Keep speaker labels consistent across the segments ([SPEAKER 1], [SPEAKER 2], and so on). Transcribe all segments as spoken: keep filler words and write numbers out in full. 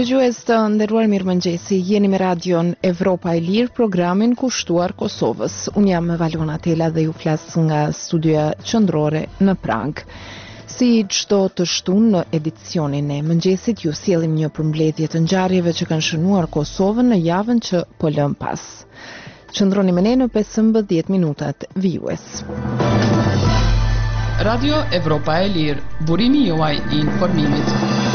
[SPEAKER 1] Dëgjues të nderuar, mirëmëngjesi, jeni me radion Evropa e Lirë, programin kushtuar Kosovës. Unë jam Valona Tela dhe ju flas nga studioja qendrore në Prag. Si çdo të shtunë në edicionin e mëngjesit, ju sjellim një përmbledhje të ngjarjeve që kanë shënuar Kosovën në javën që po lëm pas. Qëndroni me ne në pesëmbëdhjetë minutat vijues.
[SPEAKER 2] Radio Evropa e Lirë, burimi juaj i informimit.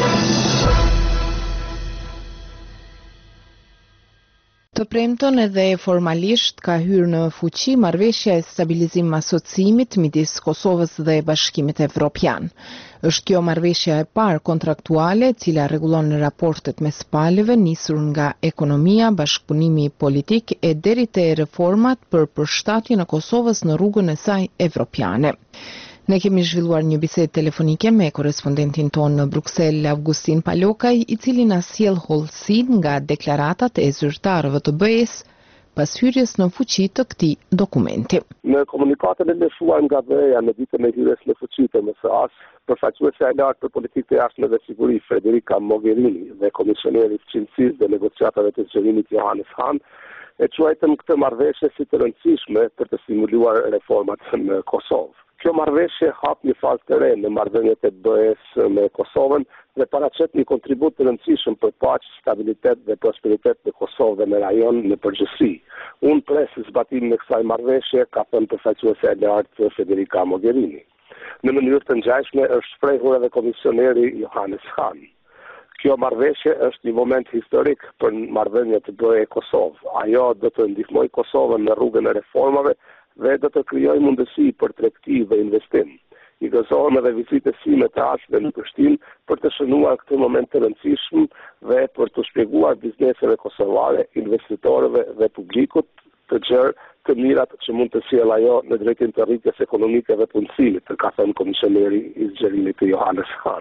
[SPEAKER 1] Të premton edhe formalisht ka hyrë në fuqi marrëveshja e stabilizim asociimit midis Kosovës dhe Bashkimit Evropian. Është kjo marrëveshja e parë kontraktuale e cila rregullon raportet mes palëve nisur nga ekonomia, bashkëpunimi politik e deri te reformat për përshtatjen e Kosovës në rrugën e saj evropiane. Ne kemi zhvilluar një bisedë telefonike me korrespondentin tonë në Bruksel, Augustin Palokaj, i cili na sjell hollësinë nga deklaratat e zyrtarëve të B E-s pas hyrjes në fuqi të këtij dokumenti.
[SPEAKER 3] Në komunikatin e lëshuar nga B E-ja në ditën e hyrjes në fuqi të M S A-s, përfaqësuesja e lartë për politikë të jashtme dhe siguri Federica Mogherini dhe komisioneri i Çinësisë dhe negociatave të zgjerimit Johannes Hahn e quajtën këtë marrëveshje si të rëndësishme për të stimuluar reformat në Kosovë. Kjo marrëveshje hap një fazë të re në marrëdhëniet e B E-s me Kosovën dhe paraqet një kontribut të rëndësishëm për paqë, stabilitet dhe prosperitet në Kosovë dhe në rajon në përgjithësi. Unë pres zbatimin e kësaj marrëveshje, ka thënë përfaqësuesja e lartë Federica Mogherini. Në mënyrë të ngjashme është shprehur edhe komisioneri Johannes Hahn. Kjo marrëveshje është një moment historik për marrëdhëniet të B E-Kosovë. Ajo do të ndihmojë Kosovën në rrugën e reformave dhe do të krijojë mundësi për tregti dhe investim. I gëzohem edhe vizitës sime të ardhshme në Prishtinë për të shënuar këtë moment të rëndësishëm dhe për të shpjeguar bizneseve kosovare, investitorëve dhe publikut të gjerë të mirat që mund të sjellë ajo në drejtim të rritjes ekonomike dhe punësimit, ka thënë komisioneri i zgjerimit të Johannes Hahn.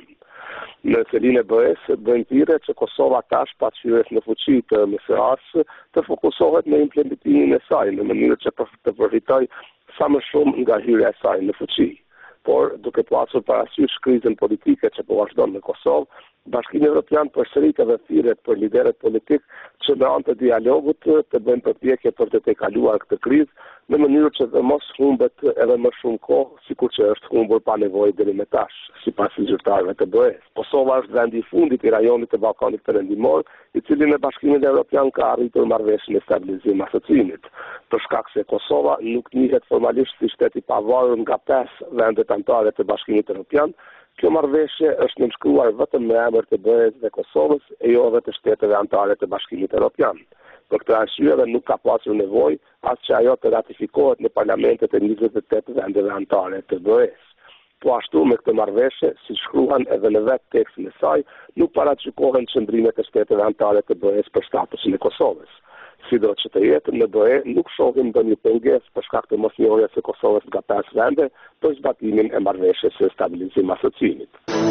[SPEAKER 3] Në selinë e B E-s bëjnë thirrje që Kosova tash pas hyrjes në fuqi të M S A-s të fokusohet në implementimin e saj në mënyrë që të përfitojë sa më shumë nga hyrja e saj në fuqi. Por duke pasur parasysh krizën politike që po vazhdon në Kosovë, Bashkimi Evropian përsërit edhe thirrjet për liderët politik që në anë të dialogut të bëjnë përpjekje për të tejkaluar këtë krizë në mënyrë që të mos humbet edhe më shumë kohë, sikur që është humbur pa nevojë deri më tash, sipas zyrtarëve të B E-s. Kosova është vendi i fundit i rajonit të Ballkanit Perëndimor, i cili në Bashkimin Evropian ka arritur marrëveshjen e stabilizim asociimit. Për shkak se Kosova nuk njihet formalisht si shtet i pavarur nga pesë vendet anëtare të Bashkimit Evropian, kjo marrëveshje është nënshkruar vetëm me emër të B E-s dhe Kosovës e jo edhe të shteteve anëtare të Bashkimit Evropian. Për këtë arsye dhe nuk ka pasur nevojë as që ajo të ratifikohet në parlamentet e njëzet e tetë vendeve anëtare të B E-s. Po ashtu me këtë marrëveshje, si shkruan edhe në vetë tekstin e saj, nuk paraqykohen qëndrimet e shteteve anëtare të B E-s për statusin e Kosovës. Sido që të jetë në B E nuk shohim ndonjë pengesë për shkak të mosnjohjes së Kosovës nga pesë vende për zbatimin e marrëveshjes së stabilizim asociimit.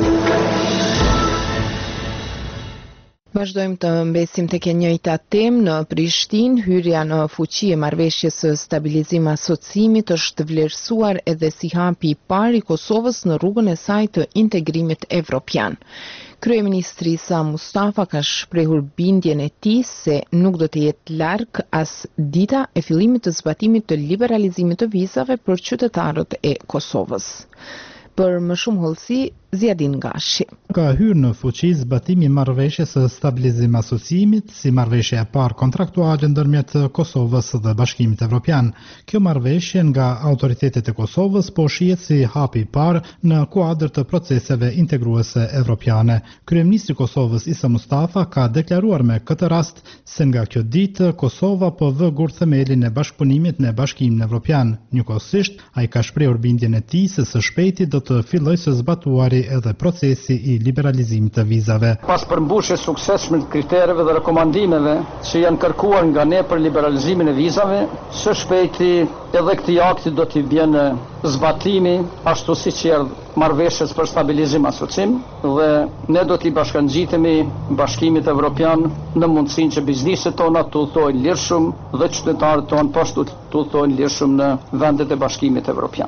[SPEAKER 1] Vazhdojmë të mbesim tek e njëjta temë në Prishtinë. Hyrja në fuqi e marrëveshjes së stabilizim asociimit është vlerësuar edhe si hapi i parë i Kosovës në rrugën e saj të integrimit evropian. Kryeministri Sa Mustafa ka shprehur bindjen e tij se nuk do të jetë larg as dita e fillimit të zbatimit të liberalizimit të vizave për qytetarët e Kosovës. Për më shumë hollësi, Zjadin Gashi.
[SPEAKER 4] Ka hyrë në fuqi zbatimi i marrëveshjes së stabilizim asociimit si marrëveshje e parë kontraktuale ndërmjet Kosovës dhe Bashkimit Evropian. Kjo marrëveshje nga autoritetet e Kosovës po shihet si hapi i parë në kuadër të proceseve integruese evropiane. Kryeministri i Kosovës Isa Mustafa ka deklaruar me këtë rast se nga kjo ditë Kosova po vë gur themelin e bashkëpunimit në Bashkimin Evropian. Njëkohësisht, ai ka shprehur bindjen e tij se së shpejti do të fillojë së zbatuari edhe procesi i liberalizimit të vizave.
[SPEAKER 5] Pas përmbushjes suksesshme të kritereve dhe rekomandimeve që janë kërkuar nga ne për liberalizimin e vizave, së shpejti edhe këtij akti do t'i vjen zbatimi, ashtu siç erdhë marrëveshjes për stabilizim asociim dhe ne do t'i bashkangjitemi Bashkimit Evropian në mundësinë që bizneset tona të udhtojnë lirshëm dhe qytetarët tonë po ashtu të udhtojnë lirshëm në vendet e Bashkimit Evropian.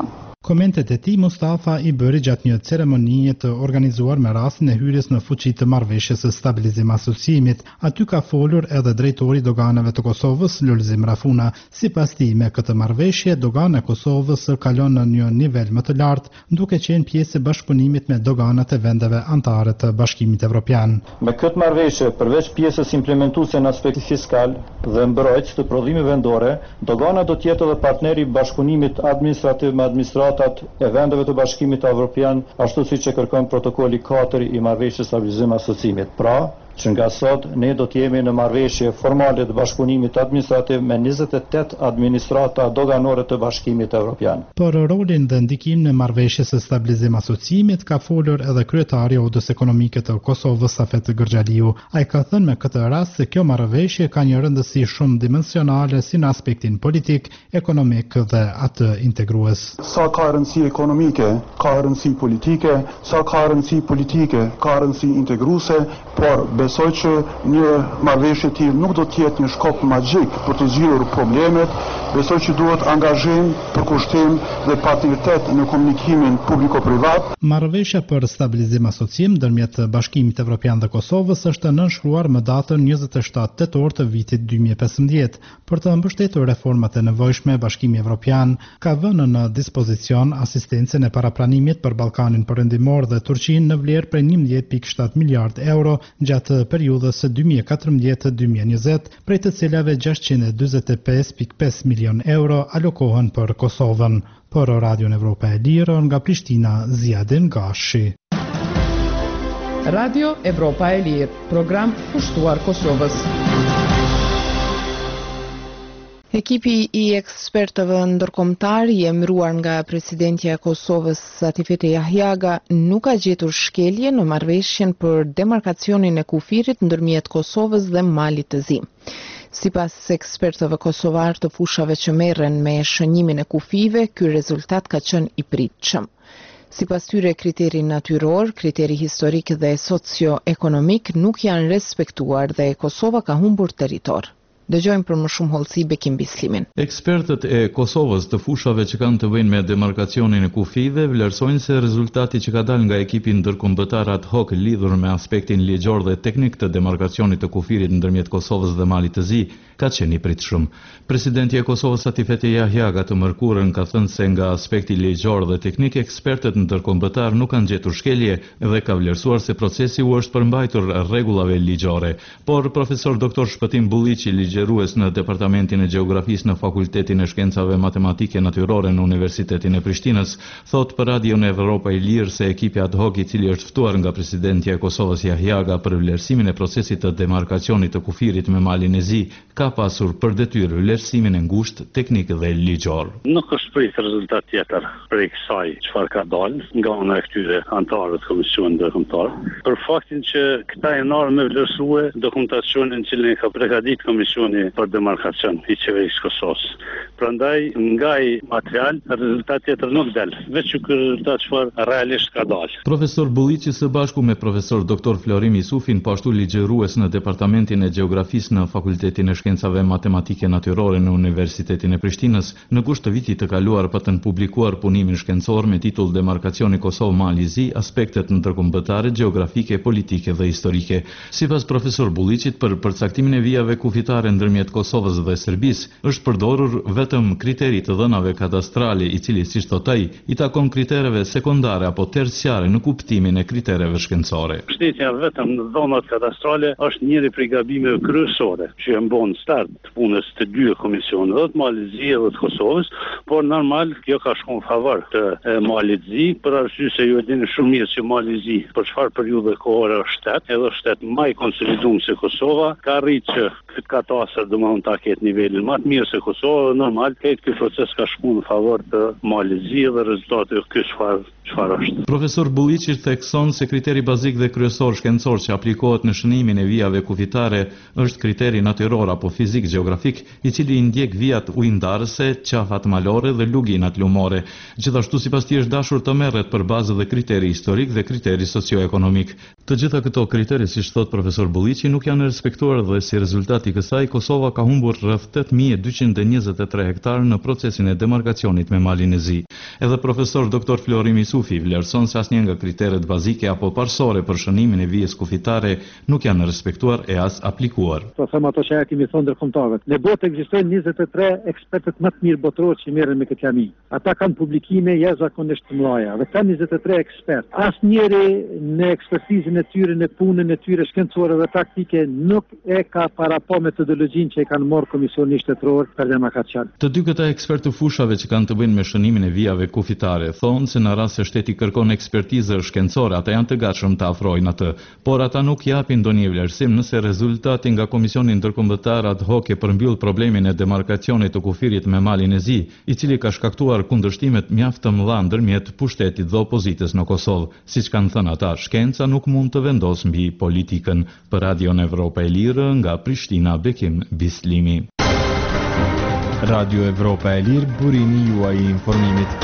[SPEAKER 4] Komentet e tij Mustafa i bëri gjatë një ceremonie të organizuar me rastin e hyrjes në fuqi të marrëveshjes së stabilizim asociimit. Aty ka folur edhe drejtori i doganave të Kosovës, Lulzim Rafuna. Sipas tij, me këtë marrëveshje, dogana e Kosovës kalon në një nivel më të lartë, duke qenë pjesë e bashkëpunimit me doganat e vendeve anëtare të Bashkimit Evropian.
[SPEAKER 6] Me këtë marrëveshje, përveç pjesës implementuese në aspekti fiskal dhe mbrojtës të prodhimeve vendore, dogana do të jetë edhe partneri i bashkëpunimit administrativ me administratat e vendeve të Bashkimit Evropian, ashtu siç e kërkon protokolli katër i marrëveshjes stabilizim asociimit. Pra, që nga sot ne do të jemi në marrëveshje formale të bashkëpunimit administrativ me njëzet e tetë administrata doganore të Bashkimit Evropian.
[SPEAKER 4] Për rolin dhe ndikimin e marrëveshjes së stabilizim asociimit ka folur edhe kryetari i Odës Ekonomike të Kosovës, Safet Gërxhaliu. Ai ka thënë me këtë rast se kjo marrëveshje ka një rëndësi shumë dimensionale si në aspektin politik, ekonomik dhe atë integrues.
[SPEAKER 7] Sa ka rëndësi ekonomike, ka rëndësi politike, sa ka rëndësi politike, ka rëndësi integruese, por besoj që një marrëveshje e tillë nuk do të jetë një shkop magjik për të zgjidhur problemet. Besoj që duhet angazhim, përkushtim dhe partneritet në komunikimin publiko-privat.
[SPEAKER 4] Marrëveshja për stabilizim asociim ndërmjet Bashkimit Evropian dhe Kosovës është nënshkruar më datën njëzet e shtatë tetor të vitit dy mijë e pesëmbëdhjetë. Për të mbështetur reformat e nevojshme, Bashkimi Evropian ka vënë në dispozicion asistencën e parapranimit për Ballkanin Perëndimor dhe Turqinë në vlerë prej njëmbëdhjetë pikë shtatë miliard euro gjatë periudhës dy mijë e katërmbëdhjetë dy mijë e njëzet, prej të cilave gjashtëqind e dyzet e pesë pikë pesë milion euro alokohen për Kosovën. Për Radion Evropa e Lirë, nga Prishtina, Ziadin Gashi.
[SPEAKER 2] Radio Evropa e Lirë, program kushtuar Kosovës.
[SPEAKER 1] Ekipi i ekspertëve ndërkombëtar i emëruar nga presidentja e Kosovës Satifete Jahjaga nuk ka gjetur shkelje në marrëveshjen për demarkacionin e kufirit ndërmjet Kosovës dhe Malit të Zi. Sipas ekspertëve kosovar të fushave që merren me shënimin e kufive, ky rezultat ka qenë i pritshëm. Sipas tyre, kriteri natyror, kriteri historik dhe socio-ekonomik nuk janë respektuar dhe Kosova ka humbur territor. Dëgjojmë për më shumë hollësi Bekim Bislimin.
[SPEAKER 8] Ekspertët e Kosovës të fushave që kanë të bëjnë me demarkacionin e kufive vlerësojnë se rezultati që ka dalë nga ekipi ndërkombëtar ad hoc lidhur me aspektin ligjor dhe teknik të demarkacionit të kufirit ndërmjet Kosovës dhe Malit të Zi ka qenë i pritshëm. Presidenti e Kosovës Satifete Jahjaga të mërkurën ka thënë se nga aspekti ligjor dhe teknik ekspertët ndërkombëtar nuk kanë gjetur shkelje dhe ka vlerësuar se procesi u është përmbajtur rregullave ligjore. Por profesor doktor Shpëtim Bulliqi, ligjerues në Departamentin e Gjeografisë në Fakultetin e Shkencave Matematike Natyrore në Universitetin e Prishtinës, thot për Radion Evropa e Lirë se ekipi ad hoc i cili është ftuar nga presidentja e Kosovës Jahjaga për vlerësimin e procesit të demarkacionit të kufirit me Malin e Zi ka pasur për detyrë vlerësimin e ngushtë, teknik dhe ligjor.
[SPEAKER 9] Nuk është prit rezultat tjetër për kësaj çfarë ka dalë nga ana e këtyre anëtarëve të Komisionit Ndërkombëtar, për faktin që këta janë ardhur me vlerësue dokumentacionin që cilin ka përgatitur Komisioni për demarkacion i qeverisë Kosovës. Prandaj nga ai material rezultat tjetër nuk del, veç ky rezultat çfarë realisht ka dalë.
[SPEAKER 8] Profesor Bulliqi së bashku me profesor doktor Florim Jusufin, po ashtu ligjerues në Departamentin e Gjeografisë në Fakultetin e Shkencave Matematike Natyrore në Universitetin e Prishtinës, në gusht të vitit të kaluar patën publikuar punimin shkencor me titull Demarkacioni Kosovë-Mali Zi, aspektet ndërkombëtare, gjeografike, politike dhe historike. Sipas profesor Bulliqit, për përcaktimin e vijave kufitare ndërmjet Kosovës dhe Serbisë, është përdorur vetëm kriteri të dhënave kadastrale, i cili, siç thot ai, i takon kritereve sekondare apo terciare në kuptimin e kritereve shkencore.
[SPEAKER 9] Mbështetja vetëm në dhënat kadastrale është njëri prej gabimeve kryesore që e mbon start të punës të dy komisioneve, dhe të Malit Zi dhe të Kosovës, por normal kjo ka shkuar në favor të e, Malit Zi, për arsye se ju e dini shumë mirë që Mali Zi për çfarë periudhe kohore është shtet, edhe shtet më i konsoliduar se Kosova, ka rritë që këtë katasër do mund ta ketë nivelin më të mirë se Kosova, normal këtë ky proces ka shkuar në favor të Malit Zi dhe rezultati ky çfarë çfarë është.
[SPEAKER 8] Profesor Bulliqi thekson se kriteri bazik dhe kryesor shkencor që aplikohet në shënimin e vijave kufitare është kriteri natyror apo fizik gjeografik, i cili i ndjek vijat ujndarëse, qafat malore dhe luginat lumore. Gjithashtu sipas tij është dashur të merret për bazë dhe kriteri historik dhe kriteri socio-ekonomik. Të gjitha këto kriteri, siç thot profesor Bulliqi, nuk janë respektuar dhe si rezultat i kësaj Kosova ka humbur rreth tetë mijë e dyqind e njëzet e tre hektar në procesin e demarkacionit me malin e zi. Edhe profesor doktor Florim Isufi vlerëson se asnjë nga kriteret bazike apo parsore për shënimin e vijës kufitare nuk janë respektuar e as aplikuar.
[SPEAKER 10] Po them ato që ja kemi thonë ndërkombëtarët. Në botë ekzistojnë njëzet e tre ekspertët më të mirë botëror që merren me këtë lami. Ata kanë publikime jashtëzakonisht të mëdha. Dhe kanë njëzet e tre ekspertë. Asnjëri në ekspertizën e tyre, në punën e tyre shkencore dhe praktike nuk e ka parapo metodologjinë që e kanë marrë Komisioni Shtetëror për demarkacion.
[SPEAKER 8] Të dy këta ekspertë të fushave që kanë të bëjnë me shënimin e vijave kufitare thonë se në rast se shteti kërkon ekspertizë shkencore, ata janë të gatshëm të afrojnë atë, por ata nuk japin ndonjë vlerësim nëse rezultati nga Komisioni Ndërkombëtar ad hoc e përmbyll problemin e demarkacionit të kufirit me malin e zi, i cili ka shkaktuar kundërshtimet mjaft të mëdha ndërmjet pushtetit dhe opozitës në Kosovë. Siç kanë thënë ata, shkenca nuk mund të vendosë mbi politikën. Për Radion Evropa e Lirë nga Prishtina, Bekim Bislimi.
[SPEAKER 11] Radio Evropa e Lirë, burimi juaj i informimit.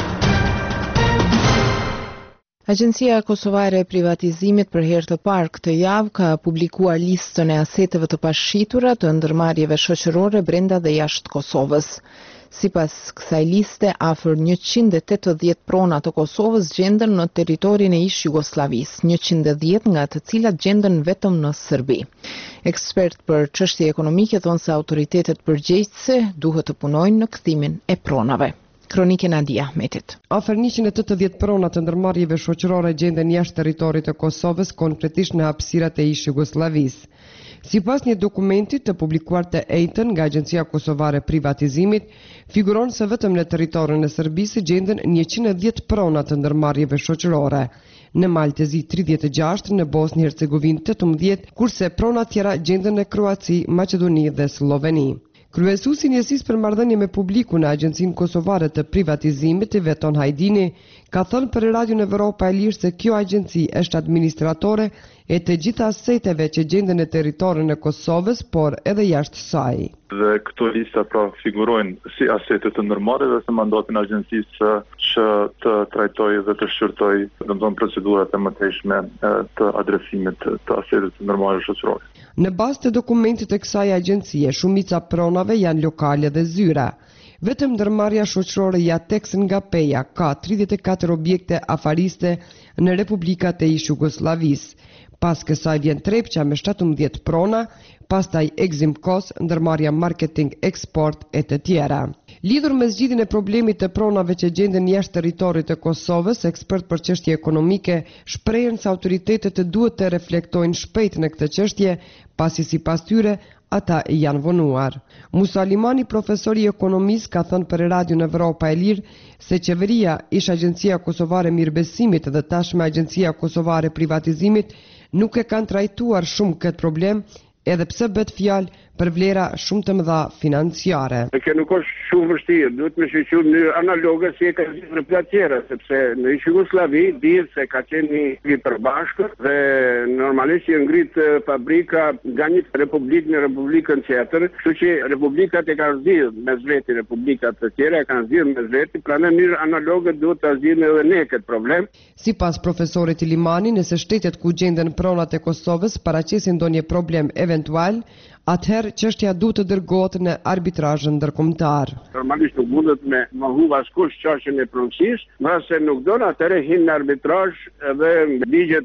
[SPEAKER 1] Agjencia Kosovare e Privatizimit për herë të parë këtë javë ka publikuar listën e aseteve të pashqitura të ndërmarrjeve shoqërore brenda dhe jashtë Kosovës. Sipas kësaj liste, afër njëqind e tetëdhjetë prona të Kosovës gjenden në territorin e ish Jugosllavisë, njëqind e dhjetë nga të cilat gjenden vetëm në Serbi. Ekspert për çështje ekonomike thonë se autoritetet përgjegjëse duhet të punojnë në kthimin e pronave. Kronike Nadia Ahmetit.
[SPEAKER 12] Afër njëqind e tetëdhjetë prona të ndërmarrjeve shoqërore gjenden jashtë territorit të Kosovës, konkretisht në hapësirat e ish Jugosllavisë. Sipas një dokumenti të publikuar të ejtën nga Agjencia Kosovare e Privatizimit, figuron se vetëm në territorin e Serbisë gjenden njëqind e dhjetë prona të ndërmarrjeve shoqërore. Në Maltezi tridhjetë e gjashtë, në Bosnjë Hercegovinë tetëmbëdhjetë, kurse prona tjera gjenden në Kroaci, Maqedoni dhe Sloveni. Kryesuesi i njësisë për marrëdhënie me publikun në Agjencinë Kosovare të Privatizimit, Veton Hajdini, ka thënë për Radion Evropa e Lirë se kjo agjenci është administratore e të gjitha aseteve që gjenden në territorin e Kosovës, por edhe jashtë saj.
[SPEAKER 13] Dhe këto lista pra figurojnë si asete të ndërmarrjeve dhe se mandatin e agjencisë që të trajtojë dhe të shqyrtojë domethënë procedurat e mëtejshme të adresimit të aseteve të ndërmarrjeve shoqërore.
[SPEAKER 12] Në bazë të dokumentit të kësaj agjencie, shumica pronave janë lokale dhe zyra. Vetëm ndërmarrja shoqërore Jatex nga Peja ka tridhjetë e katër objekte afariste në Republikat e ish Jugosllavisë. Pas kësaj vjen Trepqa me shtatëmbëdhjetë prona, pastaj Eximkos, ndërmarrja Marketing Export e të tjera. Lidhur me zgjidhjen e problemit të pronave që gjenden jashtë territorit të Kosovës, ekspert për çështje ekonomike shprehen se autoritetet duhet të reflektojnë shpejt në këtë çështje, pasi sipas tyre ata janë vonuar. Musa Limani, profesor i ekonomisë, ka thënë për Radion Evropa e Lirë se qeveria, ish Agjencia Kosovare Mirëbesimit dhe tashmë Agjencia Kosovare Privatizimit nuk e kanë trajtuar shumë këtë problem, edhe pse bëhet fjalë për vlera shumë të mëdha financiare.
[SPEAKER 3] Kjo nuk është shumë vështirë, duhet me shoqëruar në analoge si e ka gjithë në platë tjera, sepse në ish Jugosllavi dihet se ka qenë një përbashkët dhe normalisht që ngrit fabrika nga një republikë në republikën tjetër, kështu që republikat e kanë zgjidhur mes veti, republikat të tjera e kanë zgjidhur mes veti, pra në mënyrë analoge duhet ta zgjidhim edhe ne këtë problem.
[SPEAKER 12] Sipas profesorit Limani, nëse shtetet ku gjenden pronat e Kosovës paraqesin ndonjë problem eventual, atëherë çështja duhet të dërgohet në arbitrazhin ndërkombëtar.
[SPEAKER 3] Normalisht nuk mundet me mohu askush çështjen e pronësisë, nëse nuk don atëherë hin në arbitrazh edhe me ligjet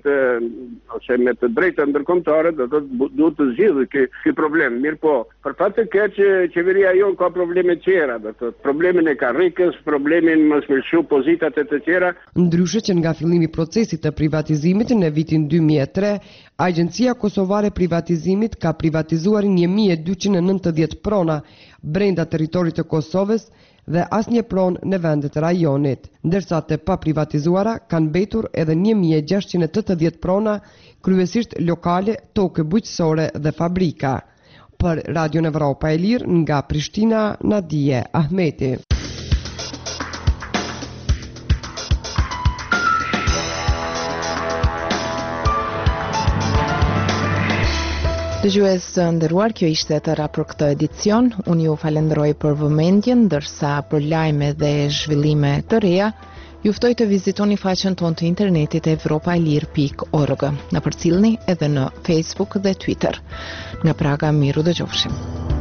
[SPEAKER 3] ose me të drejta ndërkombëtare do të duhet të zgjidhë ky ky problem. Mirë po, për fat të keq që qeveria jon ka probleme të tjera, do të problemin e karrikës, problemin mos me shu pozitat e të tjera.
[SPEAKER 12] Ndryshe që nga fillimi i procesit të privatizimit në vitin dy mijë e tre, Agjencia Kosovare Privatizimit ka privatizuar një mijë e dyqind e nëntëdhjetë prona brenda territorit të Kosovës dhe asnjë pronë në vendet e rajonit, ndërsa të paprivatizuara kanë mbetur edhe një mijë e gjashtëqind e tetëdhjetë prona, kryesisht lokale, tokë bujqësore dhe fabrika. Për Radion Evropa e Lirë nga Prishtina, Nadije Ahmeti.
[SPEAKER 1] Dëgjues të nderuar, kjo ishte tëra për këtë edicion. Unë ju falenderoj për vëmendjen, ndërsa për lajme dhe zhvillime të reja, ju ftoj të vizitoni faqen tonë të internetit evropaelir pikë org. Na përcjellni edhe në Facebook dhe Twitter. Nga Praga, miru dëgjofshim.